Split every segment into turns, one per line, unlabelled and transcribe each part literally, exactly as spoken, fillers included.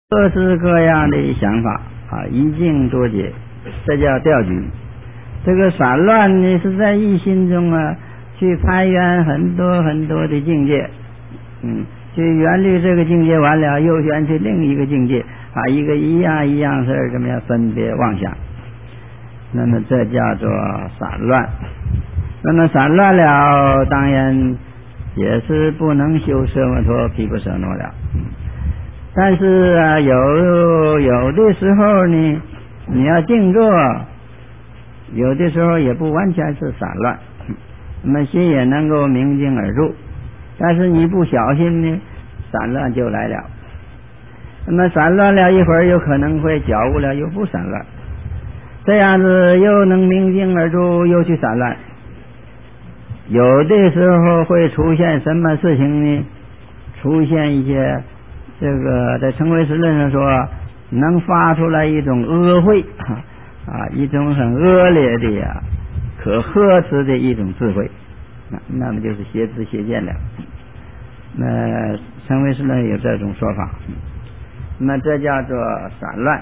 各式各样的想法啊，一境多结，这叫调局。这个散乱呢，是在一心中啊，去攀缘很多很多的境界，嗯，去缘虑这个境界完了，又缘去另一个境界，把一个一样一样事儿怎么样分别妄想，那么这叫做散乱。那么散乱了，当然也是不能修奢摩陀毗婆舍那了。但是啊，有有的时候呢，你要静坐，有的时候也不完全是散乱，那么心也能够明镜而入。但是你不小心呢，散乱就来了。那么散乱了一会儿，有可能会觉悟了又不散乱，这样子又能明镜而入，又去散乱。有的时候会出现什么事情呢？出现一些这个在成唯识论上说，能发出来一种恶慧啊，一种很恶劣的呀、啊，可呵斥的一种智慧，那那么就是邪知邪见了。那成唯识论有这种说法，那这叫做散乱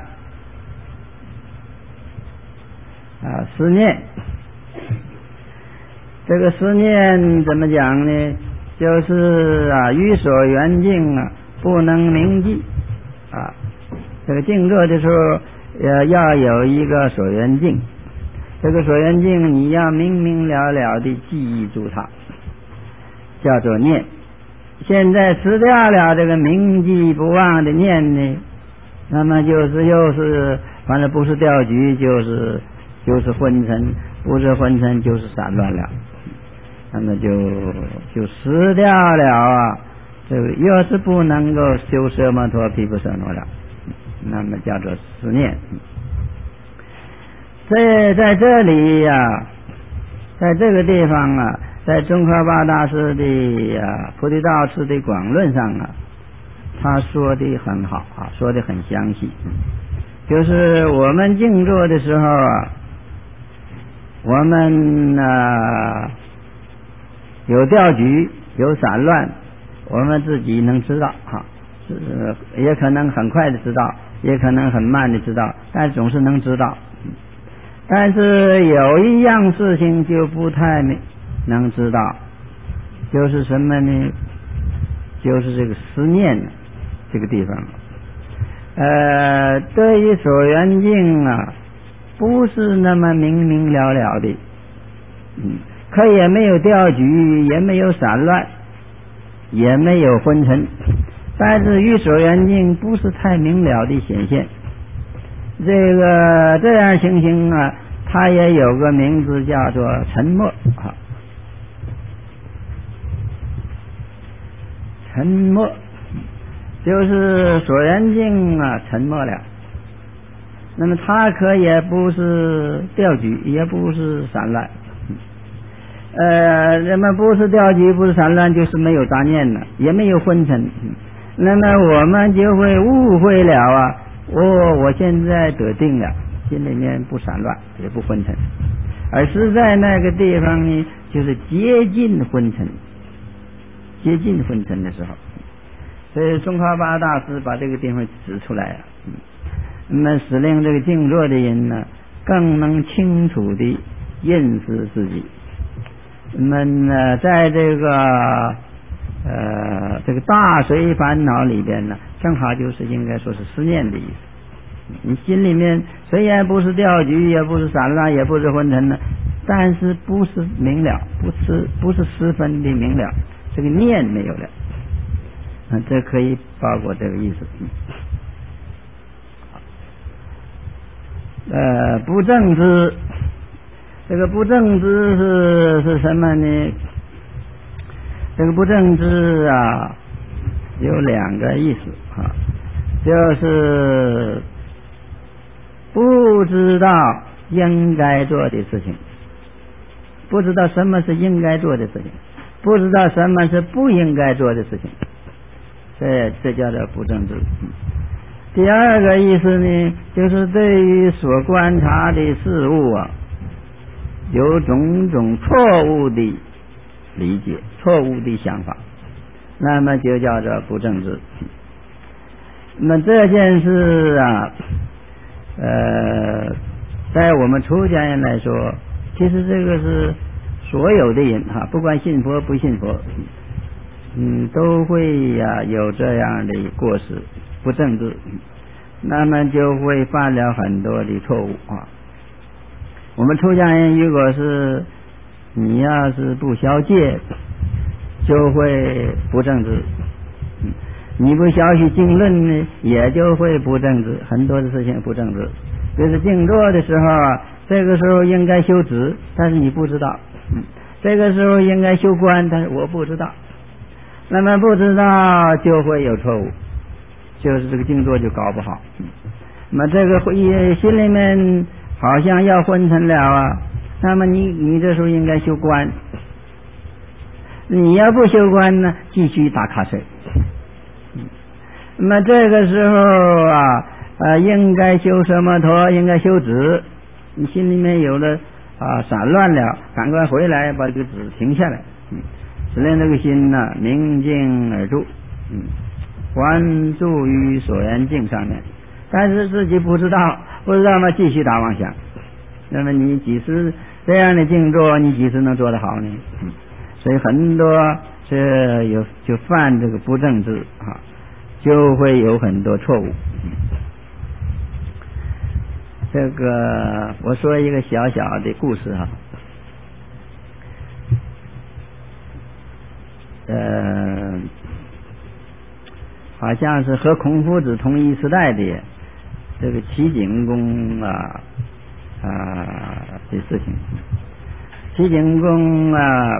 啊，思念。这个思念怎么讲呢？就是啊，于所缘境啊，不能铭记啊。这个静坐的时候，呃，要有一个所缘境，这个所缘境你要明明了了的记忆住它，叫做念。现在失掉了这个铭记不忘的念呢，那么就是又是反正不是掉局，就是就是昏沉，不是昏沉就是散乱了。那么就就失掉了啊，这个又是不能够修奢摩陀毗婆舍那了，那么叫做思念。在在这里呀、啊，在这个地方啊，在宗喀巴大师的啊菩提道次的广论上啊，他说的很好啊，说的很详细。就是我们静坐的时候啊，我们啊有调局，有散乱，我们自己能知道哈，呃，也可能很快的知道，也可能很慢的知道，但总是能知道。但是有一样事情就不太能知道，就是什么呢？就是这个思念这个地方。呃，对于所缘境啊，不是那么明明了了的，嗯。可也没有调局，也没有散乱，也没有昏沉，但是于所缘境不是太明了的显现。这个这样情形啊，它也有个名字叫做沉默啊，沉默就是所缘境啊沉默了。那么它可也不是调局，也不是散乱。呃，那么不是调局，不是散乱，就是没有杂念了，也没有昏沉。那么我们就会误会了啊！哦，我现在得定了，心里面不散乱，也不昏沉，而是在那个地方呢，就是接近昏沉，接近昏沉的时候。所以宗喀巴大师把这个地方指出来了，那么使令这个静坐的人呢，更能清楚地认识自己。那么呢，在这个呃这个大随烦恼里边呢，正好就是应该说是思念的意思。你心里面虽然不是调局，也不是散乱，也不是昏沉呢，但是不是明了，不是不是十分的明了，这个念没有了，啊，这可以包括这个意思。呃，不正知。这个不正知是是什么呢？这个不正知啊，有两个意思啊，就是不知道应该做的事情，不知道什么是应该做的事情，不知道什么是不应该做的事情，这这叫做不正知。第二个意思呢，就是对于所观察的事物啊，有种种错误的理解，错误的想法，那么就叫做不正知。 那这件事啊，呃，在我们出家人来说，其实这个是所有的人哈，不管信佛不信佛，嗯，都会呀、啊、有这样的过失，不正直，那么就会犯了很多的错误啊。我们出家人如果是你要是不消戒，就会不正直。你不消息经论呢，也就会不正直，很多的事情不正直。就是静坐的时候啊，这个时候应该修止，但是你不知道；这个时候应该修观，但是我不知道。那么不知道就会有错误，就是这个静坐就搞不好。那么这个会心里面好像要昏沉了啊，那么你你这时候应该修观。你要不修观呢，继续打瞌睡。那么这个时候啊，呃，应该修什么陀，应该修止。你心里面有了啊散乱了，赶快回来把这个止停下来，嗯，使令这个心呢、啊、明静而住，嗯，关注于所缘境上面。但是自己不知道，不知道嘛，继续打妄想。那么你几时这样的静坐，你几时能做得好呢？嗯，所以很多是有就犯这个不正直啊。就会有很多错误。这个我说一个小小的故事哈，呃，好像是和孔夫子同一时代的这个齐景公啊啊的事情。齐景公啊，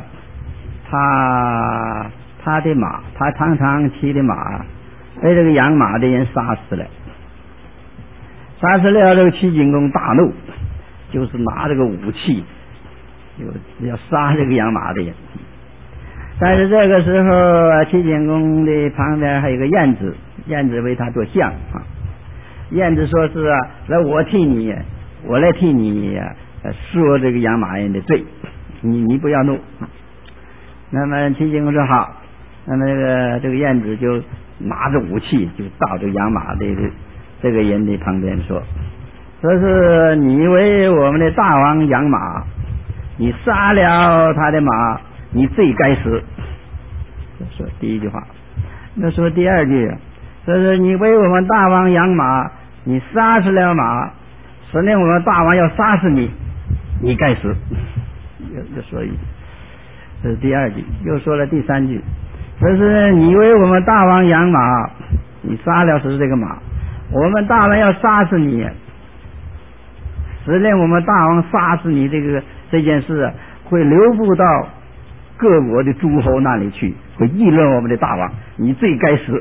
他他的马，他常常骑的马被这个养马的人杀死了，杀死了，这个齐景公大怒，就是拿这个武器就要杀这个养马的人。但是这个时候齐景公的旁边还有个晏子，晏子为他做相啊。晏子说是啊，来我替你，我来替你、啊、说这个养马人的罪，你你不要怒。那么齐景公说好，那么这个这个晏子就拿着武器就到这个养马的这个人的旁边说，说是你为我们的大王养马，你杀了他的马，你罪该死。说第一句话。那说第二句，说是你为我们大王养马，你杀死了马，使令我们大王要杀死你，你该死。又又说一句，这是第二句。又说了第三句，说是你为我们大王养马，你杀了是这个马，我们大王要杀死你，使令我们大王杀死你，这个这件事啊，会流布到各国的诸侯那里去，会议论我们的大王，你罪该死。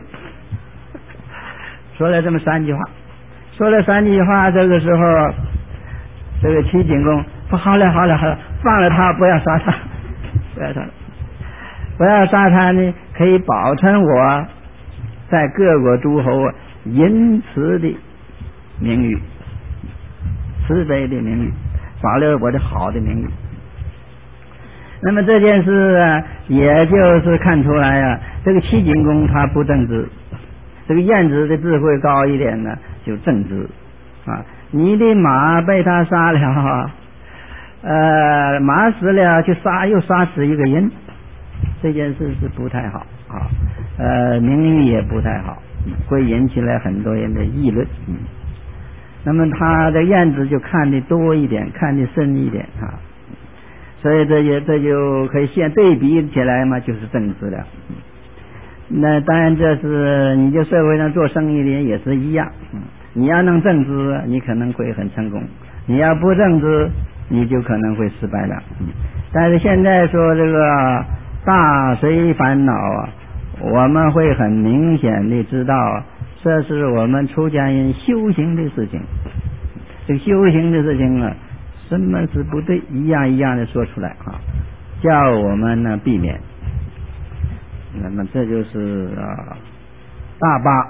说了这么三句话，说了三句话，这个时候这个齐景公说好了好了好了，放了他，不要杀他，不要杀他，不要杀他呢，可以保存我在各国诸侯仁慈的名誉，慈悲的名誉，保留我的好的名誉。那么这件事啊，也就是看出来啊，这个齐景公他不正直，这个晏子的智慧高一点呢，就正直啊。你的马被他杀了，呃，马死了去杀又杀死一个人，这件事是不太好啊，呃，名誉也不太好，会引起来很多人的议论。嗯，那么他的晏子就看得多一点，看得深一点啊。所以这也这就可以现对比起来嘛，就是正直了。那当然这是你就社会上做生意的人也是一样，你要能正直，你可能会很成功；你要不正直，你就可能会失败了。但是现在说这个大随烦恼啊，我们会很明显的知道，这是我们出家人修行的事情。这个修行的事情啊，什么是不对，一样一样的说出来啊，叫我们呢避免。那么这就是啊大八。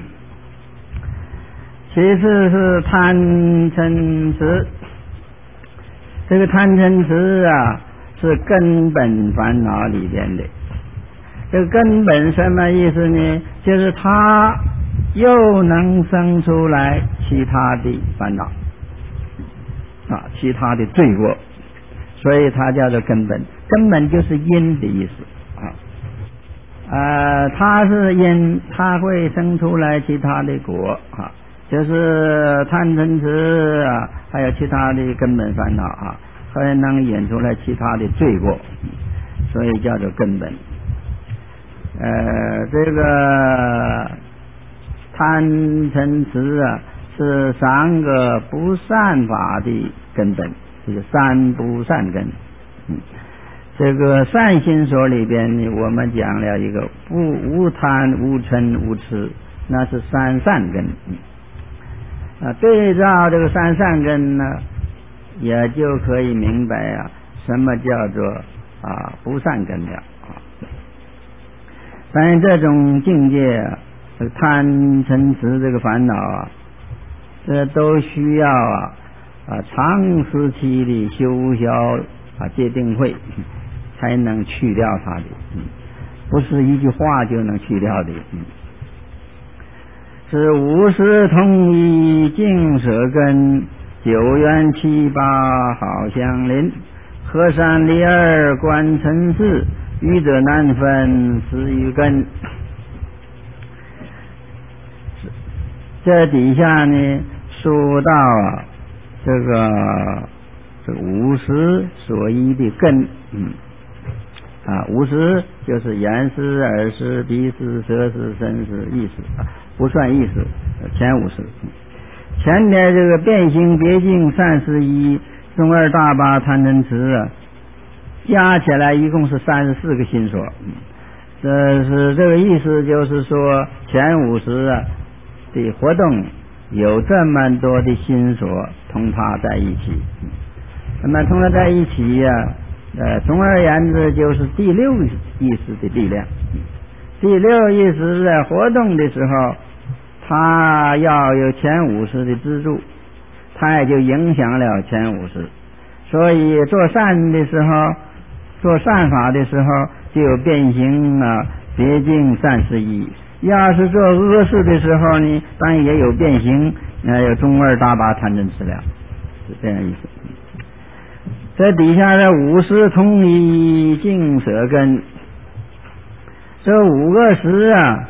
其次是贪嗔痴，这个贪嗔痴啊是根本烦恼里边的。这个根本什么意思呢？就是他又能生出来其他的烦恼啊，其他的罪过，所以它叫做根本。根本就是因的意思啊。呃，它是因，它会生出来其他的果啊，就是贪嗔痴啊，还有其他的根本烦恼啊，还能引出来其他的罪过，所以叫做根本。呃，这个贪嗔痴啊，是三个不善法的根本，就是三不善根。嗯，这个善心所里边呢，我们讲了一个不无贪无嗔无痴，那是三善根。啊，对照这个三善根呢，也就可以明白啊，什么叫做啊不善根了啊。但这种境界啊，这个贪嗔痴这个烦恼啊，这都需要啊啊长时期的修消啊戒定慧，才能去掉它的，嗯，不是一句话就能去掉的。嗯，是五识同一净舍根，九缘七八好相邻，河山离二观尘世，愚者难分思于根。这底下呢说到啊这个这个五识所依的根，嗯啊，五识就是眼识、耳识、鼻识、舌识、身识、意识啊，不算意识，前五识。前面这个变形别境三十一中二大八贪嗔痴啊，加起来一共是三十四个心所。这是这个意思，就是说前五识啊的活动有这么多的心所同它在一起，那么同它在一起呀、啊。呃，总而言之，就是第六意识的力量。第六意识在活动的时候，它要有前五识的资助，它也就影响了前五识。所以做善的时候，做善法的时候，就有变形啊、别境三十一；要是做恶事的时候呢，当然也有变形，那有中二大八贪嗔痴了，是这样意思。这底下的五识同一净舍根，这五个识啊，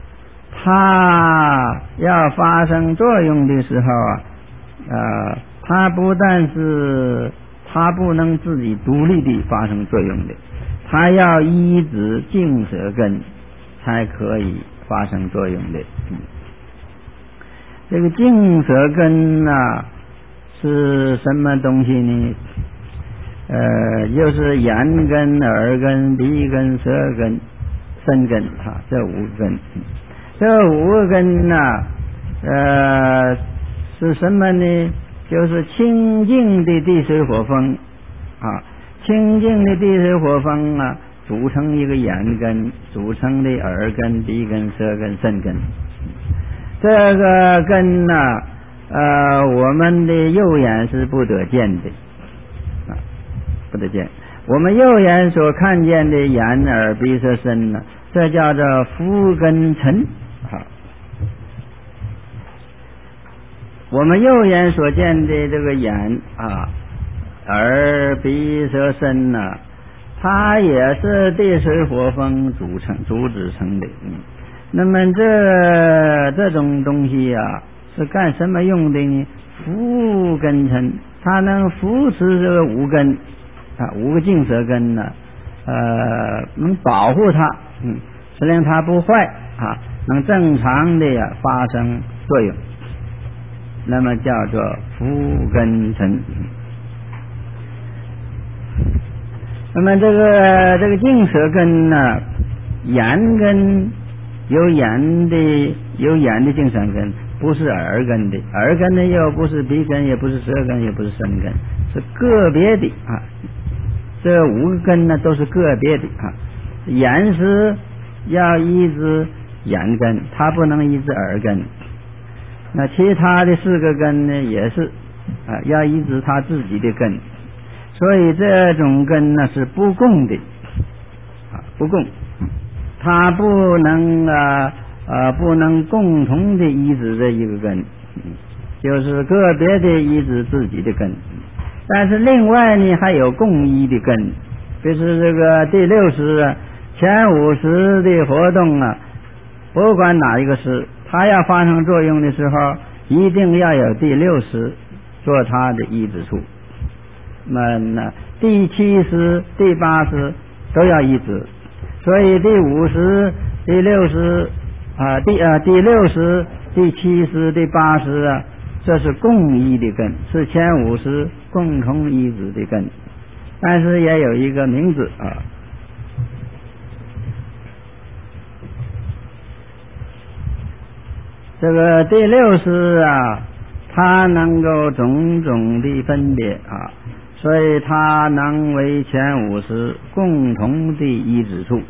它要发生作用的时候啊，呃，它不但是它不能自己独立地发生作用的，它要依止净舍根才可以发生作用的。嗯，这个净舍根啊是什么东西呢？呃，就是眼根、耳根、鼻根、舌根、身根啊，这五根。这五个根呢、啊，呃，是什么呢？就是清净的地水火风啊，清净的地水火风啊，组成一个眼根，组成的耳根、鼻根、舌根、身根。这个根呢、啊，呃，我们的右眼是不得见的。不得见，我们右眼所看见的眼耳鼻舌身呢，这叫做福根尘啊。我们右眼所见的这个眼啊、耳鼻舌身呢，它也是地水火风组成组织成的。嗯，那么这这种东西啊，是干什么用的呢？福根尘，它能扶持这个五根。啊，五个净舍根呢，呃，能保护它，嗯，使令它不坏啊，能正常的呀发生作用，那么叫做福根尘。那么这个这个净舍根呢，眼根有眼的有眼的净舍根，不是耳根的，耳根呢又不是鼻根，也不是舌根，也不是身根，是个别的啊。这五个根呢都是个别的啊，眼识要依止眼根，它不能依止耳根。那其他的四个根呢也是啊，要依止它自己的根。所以这种根呢是不共的啊，不共，它不能啊啊不能共同的依止的一个根，就是个别的依止自己的根。但是另外呢还有共依的根，就是这个第六识啊，前五识的活动啊，不管哪一个识，它要发生作用的时候，一定要有第六识做它的依止处。那那第七识、第八识都要依止，所以第五识、第六识啊，第啊第六识、第七识、第八识啊，这是共依的根，是前五识共同依止的根，但是也有一个名字啊。这个第六识啊，它能够种种的分别啊，所以它能为前五识共同的依止处。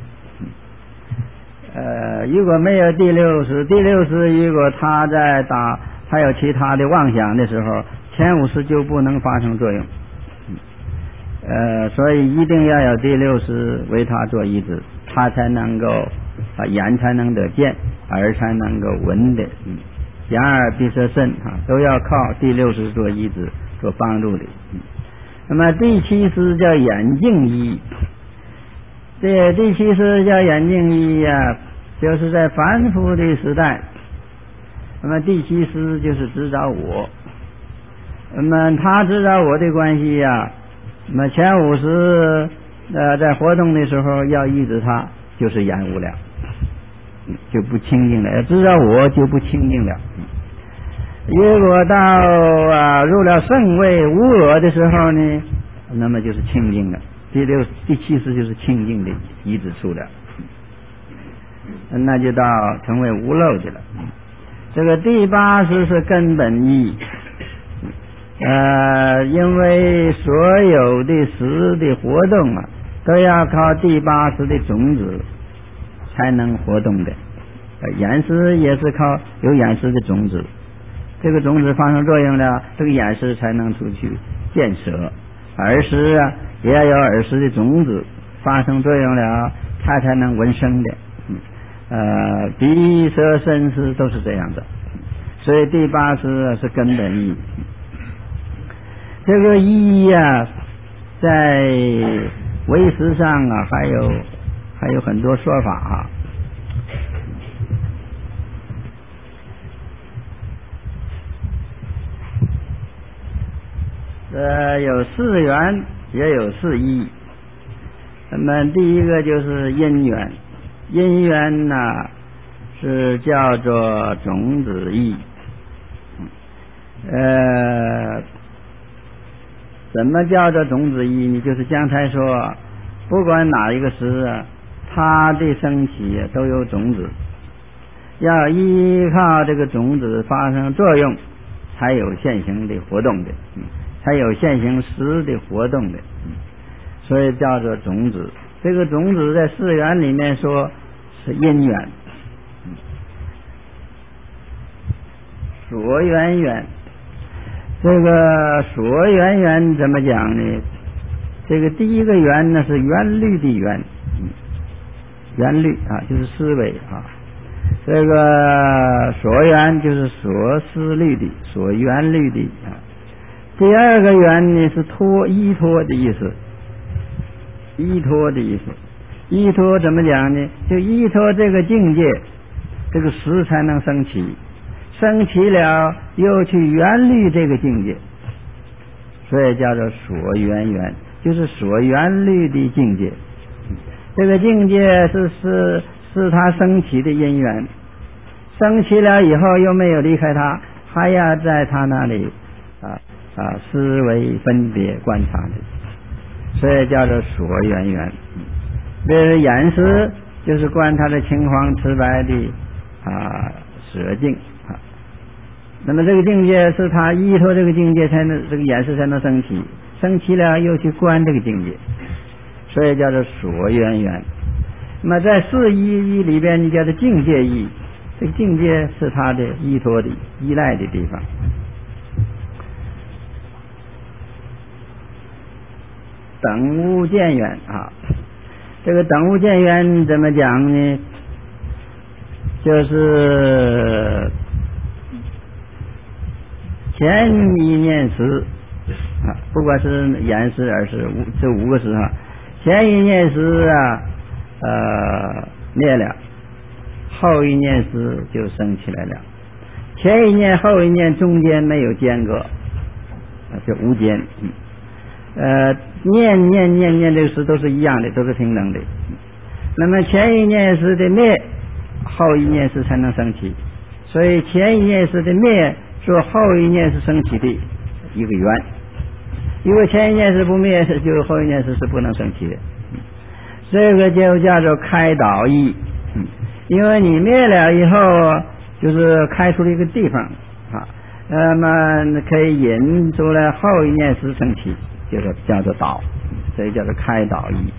呃，如果没有第六识，第六识如果它在打还有其他的妄想的时候，前五识就不能发生作用。呃，所以一定要有第六识为它做依止，它才能够啊眼才能得见，耳才能够闻的，嗯，眼耳鼻舌身啊都要靠第六识做依止做帮助的。嗯，那么第七识叫眼镜依，这第七识叫眼镜依啊，就是在凡夫的时代，那么第七识就是知道我，那么他知道我的关系呀、啊，那么前五识呃在活动的时候要抑制它，就是厌恶了，就不清净了，知道我就不清净了。如果到啊入了圣位无我的时候呢，那么就是清净了。第六第七识就是清净的依止处了，那就到成为无漏的了。这个第八识是根本义，呃，因为所有的识的活动啊，都要靠第八识的种子才能活动的。呃，眼识也是靠有眼识的种子，这个种子发生作用了，这个眼识才能出去见舍。耳识啊，也要有耳识的种子发生作用了，它才能闻声的。呃，鼻舌身识都是这样的，所以第八识是根本义。这个义呀、啊，在唯识上啊，还有还有很多说法啊。呃，有四缘，也有四义。那么第一个就是因缘，因缘呢是叫做种子义。呃，什么叫做种子义呢？就是刚才说，不管哪一个识啊，它的升起都有种子，要依靠这个种子发生作用，才有现行的活动的。嗯，才有现行识的活动的，所以叫做种子。这个种子在四缘里面说是因缘，所缘缘。这个所缘缘怎么讲呢？这个第一个缘呢是缘虑的缘，缘虑啊就是思维啊。这个所缘就是所思虑的，所缘虑的啊。第二个缘呢是托依托的意思，依托的意思，依托怎么讲呢？就依托这个境界，这个识才能升起，升起了又去缘虑这个境界，所以叫做所缘缘，就是所缘虑的境界。这个境界是是是他升起的因缘，升起了以后又没有离开他，还要在他那里啊啊，思维分别观察的，所以叫做所缘缘。这是眼识，就是观他的青黄赤白的啊舍境啊。那么这个境界是他依托这个境界才能，这个眼识才能升起，升起了又去观这个境界，所以叫做所缘缘。那么在四依依里边，你叫做境界依，这个境界是他的依托的依赖的地方。等无见缘啊，这个等无见缘怎么讲呢？ 就是前一念时啊，不管是言时耳时五这五个时哈，前一念时啊呃灭了，后一念时就升起来了，前一念后一念中间没有间隔，就无间。嗯呃念念念念这个时都是一样的，都是平等的。那么前一念时的灭，后一念时才能升起，所以前一念时的灭说后一念是升起的一个缘，如果前一念时不灭，就后一念时是不能升起的。这个就叫做开导义，因为你灭了以后就是开出了一个地方啊，那么可以引出来后一念时升起，就是叫做导，所以叫做开导义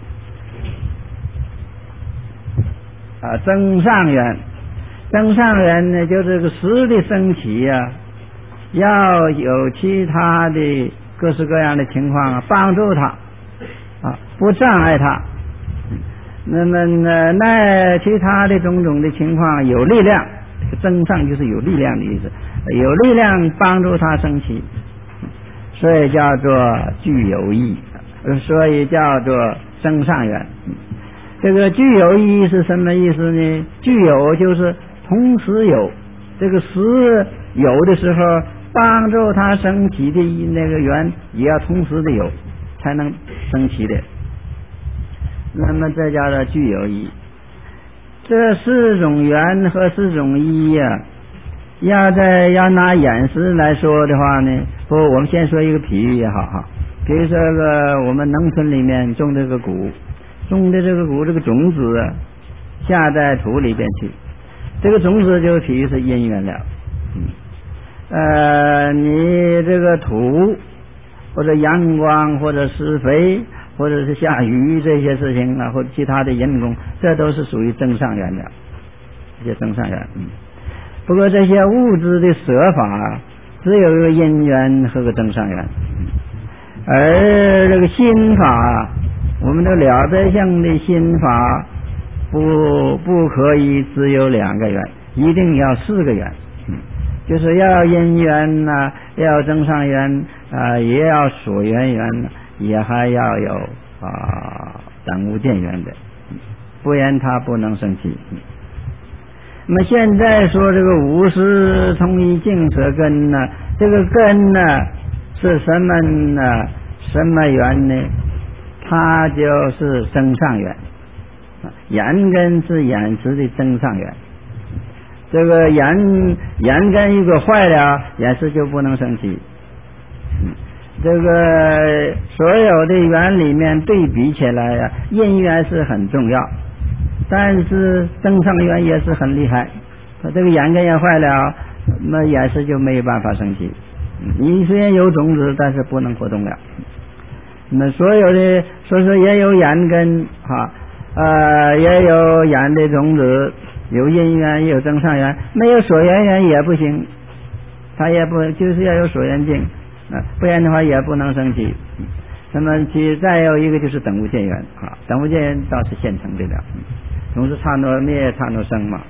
啊。增上缘，增上缘呢，就这个实的升起呀、啊，要有其他的各式各样的情况啊，帮助他啊，不障碍他。那么呢，那其他的种种的情况有力量，增上就是有力量的意思，有力量帮助他升起，所以叫做具有义，所以叫做增上缘。这个具有义是什么意思呢？具有就是同时有，这个时有的时候帮助他升起的那个缘也要同时的有，才能升起的。那么这叫做具有义。这四种缘和四种义呀、啊，要在要拿眼识来说的话呢，不，我们先说一个比喻也好哈。比如说这个我们农村里面种这个谷，种的这个谷这个种子啊，下在土里边去，这个种子就比喻是因缘了。嗯，呃，你这个土或者阳光或者施肥或者是下雨这些事情啊，或者其他的因功，这都是属于增上缘的，这些增上缘。嗯，不过这些物质的舍法只有一个因缘和个增上缘，而这个心法，我们的了别相的心法不不可以只有两个缘，一定要四个缘。嗯，就是要因缘呐、啊，要增上缘啊，也要所缘缘，也还要有啊等无见缘的，不然它不能升起。那么现在说这个无师同一净舍根呢，这个根呢是什么呢？什么缘呢？它就是增上缘，眼根是眼识的增上缘。这个眼眼根如果坏了，眼识就不能升起。这个所有的缘里面对比起来呀、啊，因缘是很重要，但是增上缘也是很厉害。这个眼根也坏了，那眼识就没有办法升起。你虽然有种子，但是不能活动了。那所有的说是也有眼根哈，呃，也有眼的种子，有因缘也有增上缘，没有所缘缘也不行，它也不就是要有所缘境。啊，不然的话也不能升起。那么其再有一个就是等无见缘啊，等无见缘倒是现成的了，总是刹那灭刹那生嘛。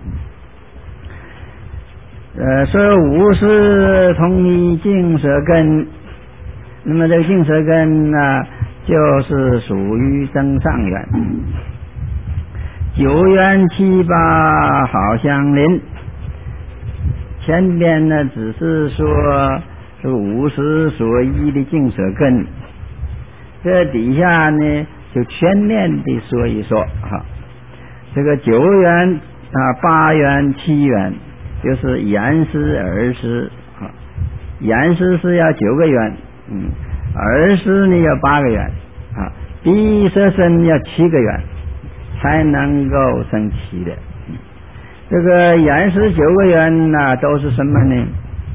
呃，所以无是同一净舍根，那么这个净舍根呢、啊，就是属于增上缘。九缘七八好相邻，前边呢只是说这个无识所依的净舍根，这底下呢就全面的说一说哈。这个九缘啊、八缘、七缘，就是眼识、耳识啊。眼识是要九个缘，嗯，耳识呢要八个缘啊，鼻舌身要七个缘，才能够升起的。嗯、这个眼识九个缘呢、啊，都是什么呢？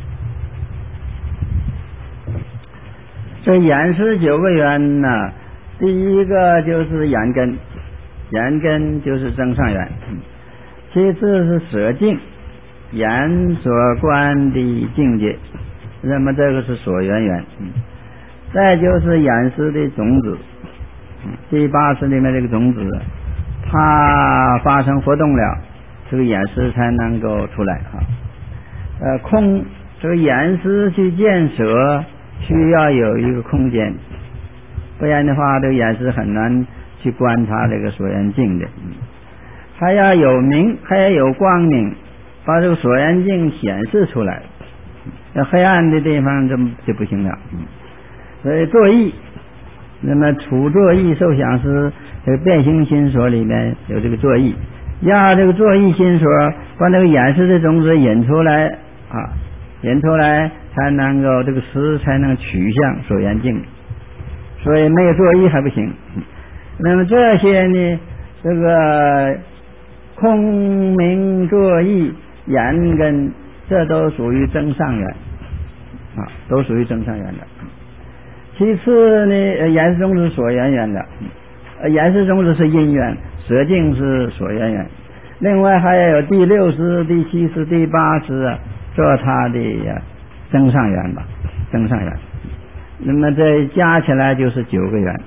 这眼识九个缘呢、啊，第一个就是眼根，眼根就是增上缘，其次是舍境，眼所观的境界，那么这个是所缘缘，再就是眼识的种子，第八识里面这个种子，它发生活动了， 这个眼识才能够出来啊。呃，空这个眼识去见舍，需要有一个空间，不然的话，这个眼识很难去观察这个所缘境的。还要有明，还要有光明，把这个所缘境显示出来。那黑暗的地方这就不行了。所以作意，那么处作意受想思，这个变形心所里面有这个作意，要这个作意心所把那个眼识的种子引出来啊，引出来才能够这个识才能取向所缘境。所以没有作意还不行。那么这些呢，这个空明作意眼根，这都属于增上缘啊，都属于增上缘的。其次呢，眼识种子所缘缘的，眼识种子是因缘，舍境是所缘缘。另外还要有第六识、第七识、第八识啊，做它的增上缘吧，增上缘。那么这加起来就是九个缘。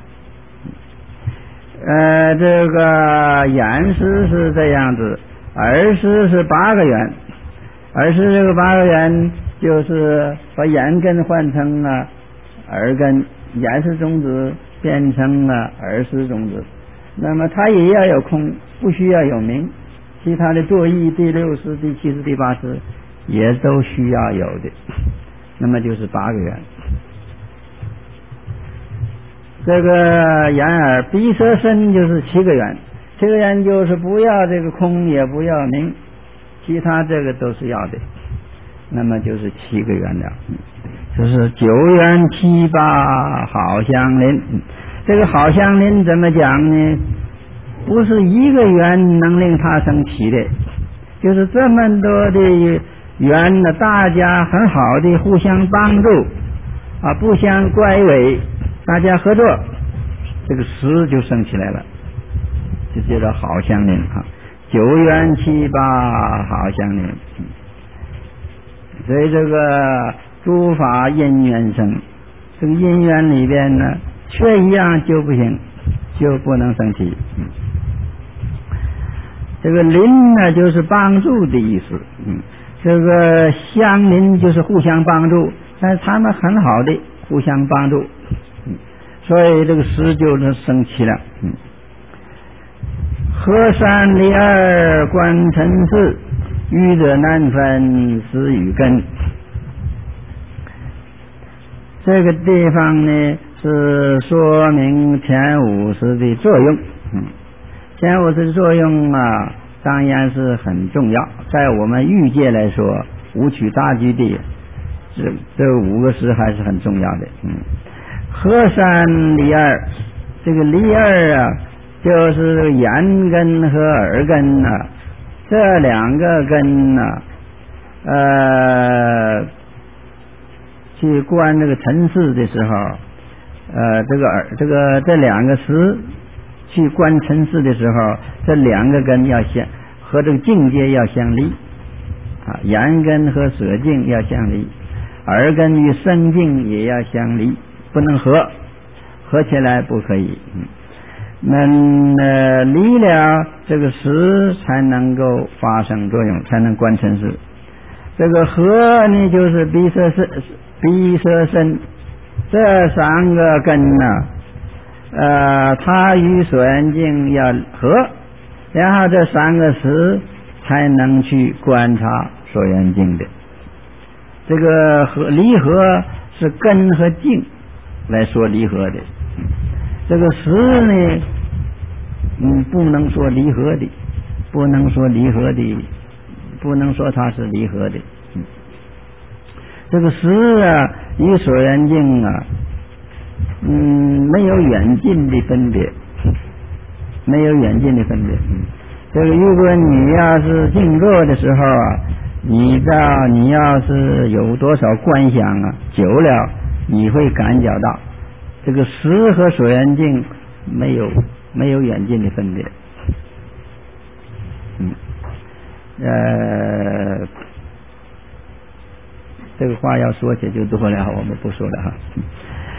呃，这个眼识是这样子，耳识是八个缘，耳识这个八个缘就是把眼根换成了耳根，眼识种子变成了耳识种子。那么它也要有空，不需要有明，其他的作意第六识、第七识、第八识也都需要有的，那么就是八个缘。这个眼耳鼻舌身就是七个缘，七个缘就是不要这个空，也不要明，其他这个都是要的，那么就是七个缘了。就是九缘七八好相邻。这个好相邻怎么讲呢？不是一个缘能令它升起的，就是这么多的缘呢，大家很好的互相帮助啊，不相乖违，大家合作，这个识就升起来了，就叫做好相邻啊。九缘七八好相邻。所以这个诸法因缘生，这个因缘里边呢，缺一样就不行，就不能升起。这个邻呢，就是帮助的意思。嗯，这个相邻就是互相帮助，但是他们很好的互相帮助，嗯，所以这个识就能升起了。嗯，合三离二观尘世，愚者难分识与根。这个地方呢是说明前五识的作用。嗯，前五识的作用啊，当然是很重要，在我们欲界来说，五取大居地这这五个识还是很重要的。嗯，合三离二，这个离二啊，就是眼根和耳根啊，这两个根啊，呃，去观这个尘世的时候，呃，这个耳这个这两个识去观尘世的时候，这两个根要相和这个境界要相离啊，眼根和舌境要相离，耳根与身境也要相离，不能合，合起来不可以。嗯，那呃离了这个识才能够发生作用，才能观尘世。这个合呢，就是鼻舌身鼻舌身这三个根呢，呃，它与所缘境要合，然后这三个识才能去观察所缘境的。这个合离合是根和境来说离合的，这个识呢，嗯，不能说离合的，不能说离合的，不能说它是离合的。嗯，这个识啊与所缘境啊，嗯，没有远近的分别，没有远近的分别。嗯，这个如果你要是静坐的时候啊，你到你要是有多少观想啊，久了你会感觉到这个识和所缘境没有没有远近的分别。嗯，呃，这个话要说起就多了，我们不说了哈。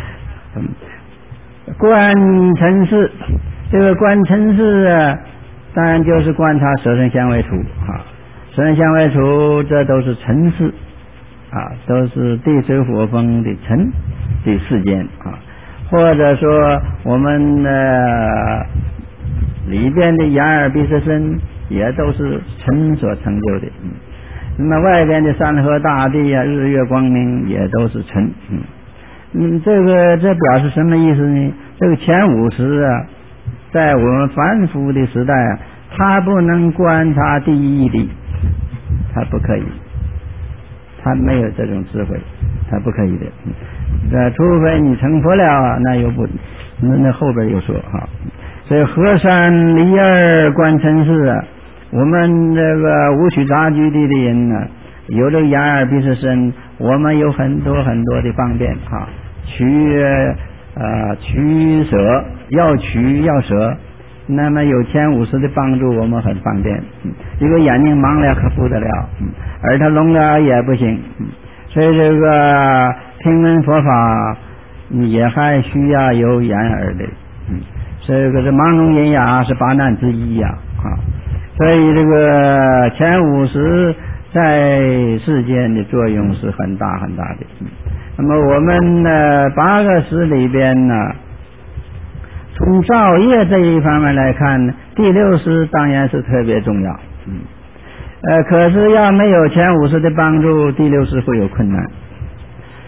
嗯，观尘世，这个观尘世啊， 当然就是观察色身香味触啊，色身香味触这都是尘世啊，都是地水火风的尘的世间啊，或者说我们呃里边的眼耳鼻舌身也都是尘所成就的，嗯，那么外边的山河大地啊，日月光明也都是尘，嗯嗯，这个这表示什么意思呢？这个前五十啊，在我们凡夫的时代啊，他不能观察第一义，他不可以，他没有这种智慧，他不可以的。呃，除非你成佛了啊，那又不，那那后边又说哈。所以河山离二观尘世啊，我们这个五取杂居地的人呢，有这个眼耳鼻舌身，我们有很多很多的方便哈。取呃取舍要取要舍，那么有前五十的帮助，我们很方便。嗯，一个眼睛盲了可不得了，嗯，耳朵聋了也不行，嗯，所以这个听闻佛法也还需要有眼耳的，嗯，这个是盲聋喑哑是八难之一呀，啊，所以这个前五十在世间的作用是很大很大的。嗯，那么我们呢八个识里边呢，从造业这一方面来看，第六识当然是特别重要，嗯，呃，可是要没有前五识的帮助，第六识会有困难。